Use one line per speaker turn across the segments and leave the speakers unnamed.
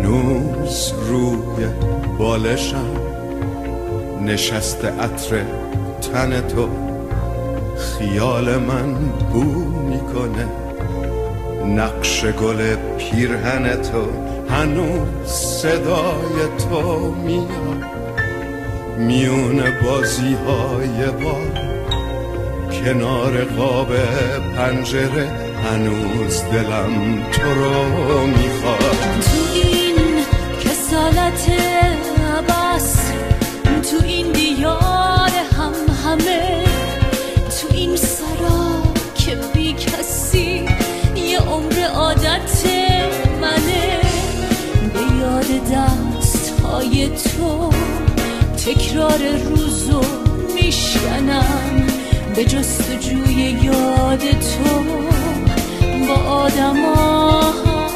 هنوز روی بالشم نشسته عطر تن تو، خیال من بو میکنه نقش گل پیرهن تو، هنوز صدای تو میاد میون بازی های با کنار قاب پنجره، هنوز دلم تو رو میخواد.
تو این کسالت بس، تو این دیار همه، تو این سرا که بی کسی یه عمر عادت منه، به یاد دست های تو تکرار روزو میشکنم، به جستجوی یاد تو با آدما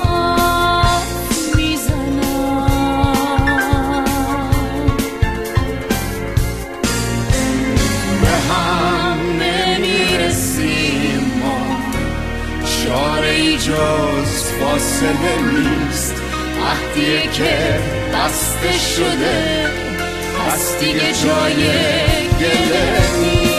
میزنم.
به هم نمیرسیم ما، چاره‌ای جز فاصله نیست، عهدیه که بسته شده پس دیگه جای گله نیست.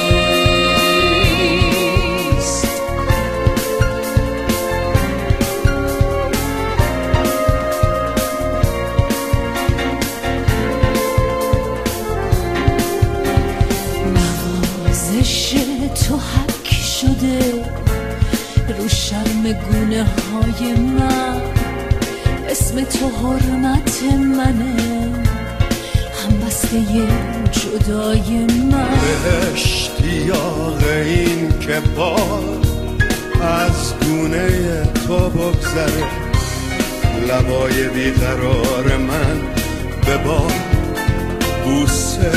نوازش تو حک شده رو شرم گونه های من، اسم تو حرمت منه، هم بسته جدای من.
به اشتیاق این که بار از گونه تو بگذره، لبای بیقرار من به بار بوسه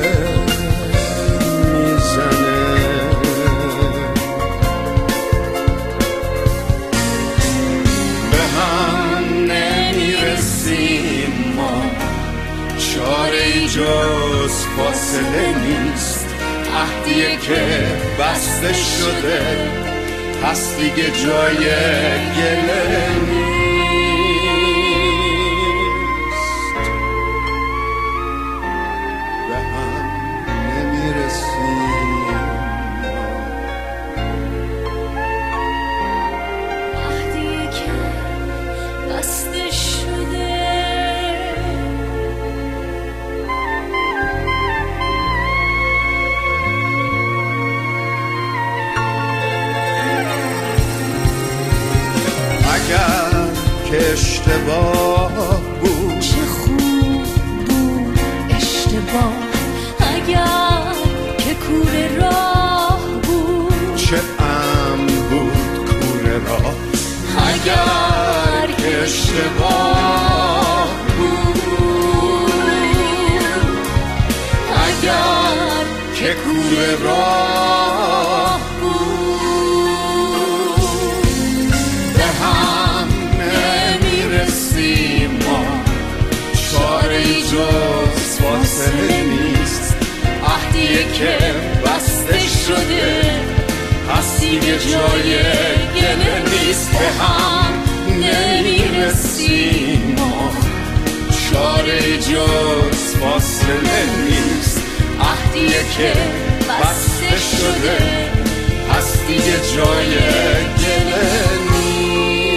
میزنه. به هم نمیرسیم ما، چاره‌ای جز فاصله نیست، عهدیه که بسته شده پس دیگه جای گله نیست. به هم نمیرسیم
عهدی که بسته شده.
اگر که اشتباه بود،
چه خوب بود اشتباه، اگر که کوره راه بود،
چه امن بود کوره راه. اگر که اشتباه بود، اگر که کوره راه بود، به هم نمیرسیم ما، چاره‌ای جز فاصله نیست، عهدیه که بسته شده پس دیگه جای گله نیست. به هم نمیرسیم ما، چاره‌ای جز فاصله نیست، عهدیه که بسته شده پس دیگه جای گله نیست.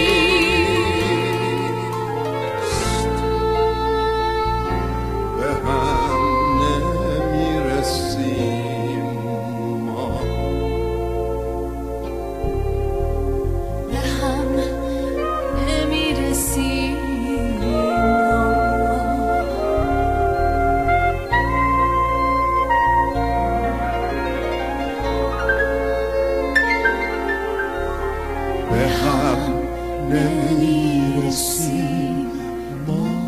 به هم نمیرسیم ما.
به هم نمیرسیم.
به هم نمیرسیم ما.